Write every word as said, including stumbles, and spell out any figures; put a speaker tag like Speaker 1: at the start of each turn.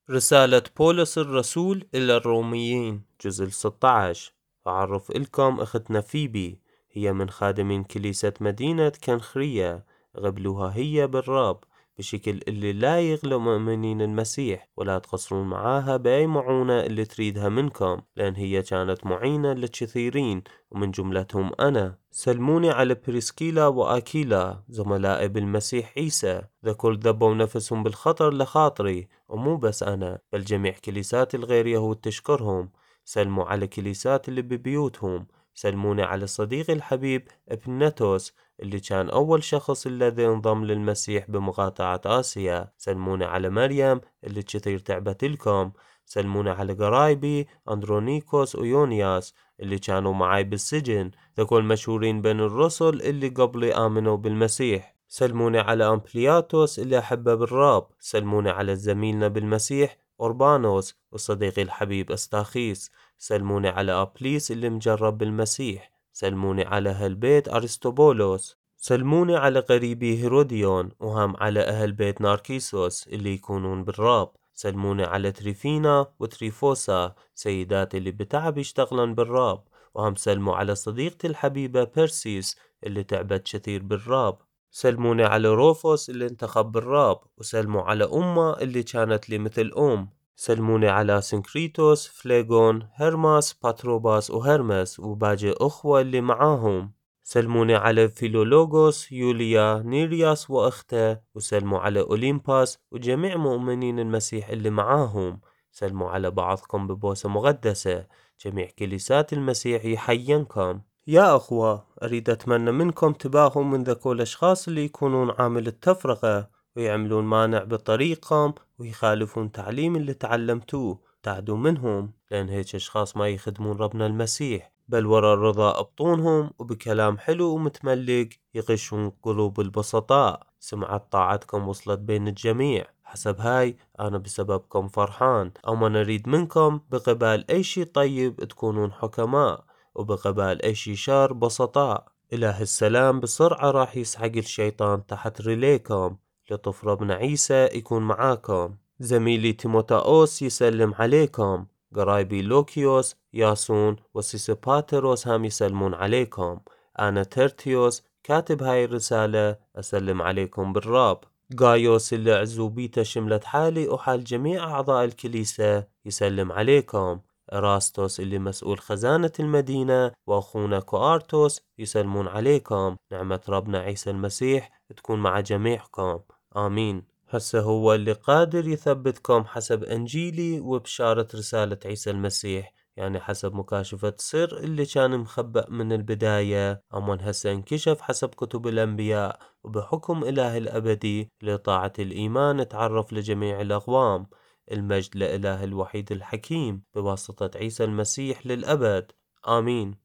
Speaker 1: رسالة بولس الرسول إلى الروميين جزء ستة عشر. أعرف إلكم أختنا فيبي، هي من خادمين كنيسة مدينة كنخرية، قبلوها هي بالرب بشكل اللي لا يغلو مؤمنين المسيح، ولا تقصرون معاها بأي معونة اللي تريدها منكم، لأن هي كانت معينة للكثيرين ومن جملتهم أنا. سلموني على بريسكيلا وآكيلا زملائي بالمسيح عيسى، ذا كل ذبوا نفسهم بالخطر لخاطري، ومو بس أنا بل جميع كليسات الغير يهود تشكرهم. سلموا على كليسات اللي ببيوتهم. سلموني على صديقي الحبيب ابنتوس اللي كان أول شخص الذي انضم للمسيح بمقاطعة آسيا. سلموني على مريم اللي كثير تعبت لكم. سلموني على قرايبي أندرونيكوس ويونياس اللي كانوا معي بالسجن، ذكول مشهورين بين الرسل اللي قبلي آمنوا بالمسيح. سلموني على أمبلياتوس اللي أحبه بالرب. سلموني على زميلنا بالمسيح أوربانوس وصديقي الحبيب أستاخيس. سلموني على أبليس اللي مجرب بالمسيح. سلموني على أهل بيت أرسطوبولوس. سلموني على قريبي هيروديون، وهم على أهل بيت ناركيسوس اللي يكونون بالرب. سلموني على تريفينا وتريفوسا سيدات اللي بتعب يشتغلن بالرب، وهم سلموا على صديقتي الحبيبة بيرسيس اللي تعبت كثير بالرب. سلموني على روفوس اللي انتخب بالرب، وسلموا على أمه اللي كانت لي مثل أم. سلموني على سنكريتوس، فليغون، هرماس، باتروباس وهرمس وباقي أخوة اللي معاهم. سلموني على فيلولوغوس، يوليا، نيرياس وأخته، وسلموا على أوليمباس وجميع مؤمنين المسيح اللي معاهم. سلموا على بعضكم ببوسة مقدسة. جميع كنيسات المسيح يحيينكم. يا أخوة، أريد أتمنى منكم تباهوا من ذكو الأشخاص اللي يكونون عامل التفرقة ويعملون مانع بطريقهم ويخالفون تعليم اللي تعلمتوه، تعدوا منهم، لأن هيك أشخاص ما يخدمون ربنا المسيح، بل ورا الرضا أبطونهم وبكلام حلو ومتملق يغشون قلوب البسطاء. سمعت طاعتكم وصلت بين الجميع، حسب هاي أنا بسببكم فرحان. أو ما نريد منكم بقبال أي شي طيب تكونون حكماء، وبقبال أي شي شر بسطاء. إله السلام بسرعة راح يسحق الشيطان تحت رجليكم. لطف ربنا عيسى يكون معاكم. زميلي تيموتاوس يسلم عليكم. قرايبي لوكيوس، ياسون وسيسوباتروس هم يسلمون عليكم. أنا ترتيوس كاتب هاي الرسالة أسلم عليكم بالرب. غايوس اللي عزوبيته شملت حالي وحال جميع أعضاء الكنيسة يسلم عليكم. إراستوس اللي مسؤول خزانة المدينة وأخونا كوارتوس يسلمون عليكم. نعمة ربنا عيسى المسيح تكون مع جميعكم، آمين. هسه هو اللي قادر يثبتكم حسب أنجيلي وبشارة رسالة عيسى المسيح، يعني حسب مكاشفة سر اللي كان مخبأ من البداية، أما هسه انكشف حسب كتب الأنبياء وبحكم إله الأبدي لطاعة الإيمان تعرف لجميع الأقوام. المجد لإله الوحيد الحكيم بواسطة عيسى المسيح للأبد، آمين.